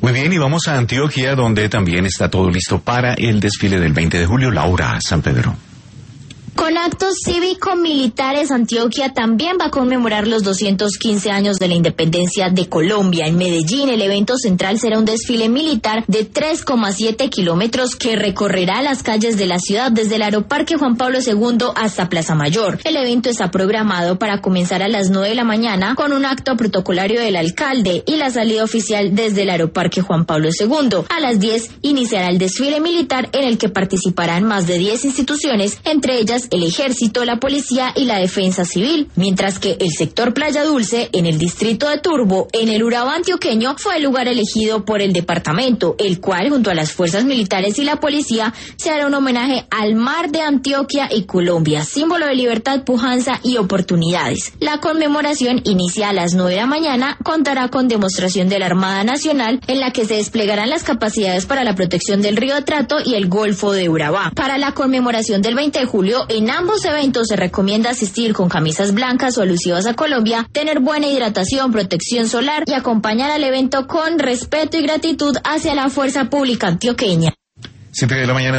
Muy bien, y vamos a Antioquia, donde también está todo listo para el desfile del 20 de julio. Laura San Pedro. Con actos cívico-militares, Antioquia también va a conmemorar los 215 años de la independencia de Colombia. En Medellín, el evento central será un desfile militar de 3,7 kilómetros que recorrerá las calles de la ciudad desde el Aeroparque Juan Pablo II hasta Plaza Mayor. El evento está programado para comenzar a las 9 de la mañana con un acto protocolario del alcalde y la salida oficial desde el Aeroparque Juan Pablo II. A las 10 iniciará el desfile militar en el que participarán más de 10 instituciones, entre ellas el Ejército, la Policía y la Defensa Civil, mientras que el sector Playa Dulce, en el distrito de Turbo, en el Urabá antioqueño, fue el lugar elegido por el departamento, el cual, junto a las fuerzas militares y la policía, se hará un homenaje al mar de Antioquia y Colombia, símbolo de libertad, pujanza y oportunidades. La conmemoración inicia a las 9 de la mañana, contará con demostración de la Armada Nacional, en la que se desplegarán las capacidades para la protección del río Atrato y el Golfo de Urabá. Para la conmemoración del 20 de julio, en ambos eventos se recomienda asistir con camisas blancas o alusivas a Colombia, tener buena hidratación, protección solar y acompañar al evento con respeto y gratitud hacia la fuerza pública antioqueña. 7 de la mañana.